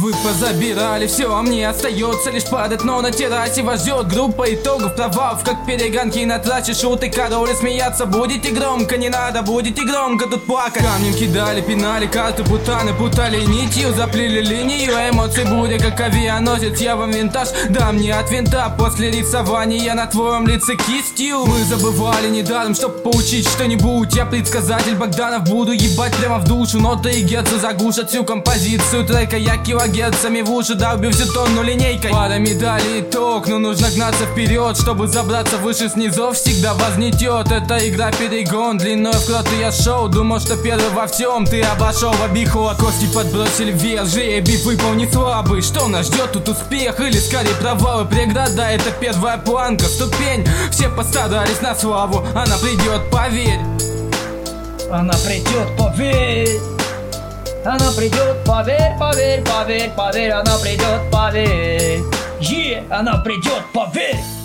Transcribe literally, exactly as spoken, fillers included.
Вы позабирали все, а мне остается лишь падать. Но на террасе вас ждет группа итогов провалов, как перегонки на трассе, шуты, короли, смеяться будете громко. Не надо, будете громко тут плакать. Камнем кидали, пинали карты, бутаны, путали нитью, заплели линию эмоций буря, как авианосец. Я вам винтаж дам не от винта, после рисования на твоем лице кистью. Мы забывали недаром, чтоб поучить что-нибудь. Я предсказатель Богданов, буду ебать прямо в душу. Ноты и герцы заглушат всю композицию трека. Я килогерцами в уши долбю всю тонну линейкой. Пара медалей итог, но нужно гнаться вперед, чтобы забраться выше снизов. Всегда вознетет эта игра перегон, длиной в кроты я шоу. Думал, что первый во всем, ты обошел в обиход. Кости подбросили вверх, жребий выпал не слабый. Что нас ждет тут, успех или скорее провалы? Преграда — это первая планка, ступень. Все постарались на славу, она придет, поверь. Она придет, поверь. Она придет, поверь, поверь, поверь, поверь. Она придет, поверь. Е, она придет, поверь.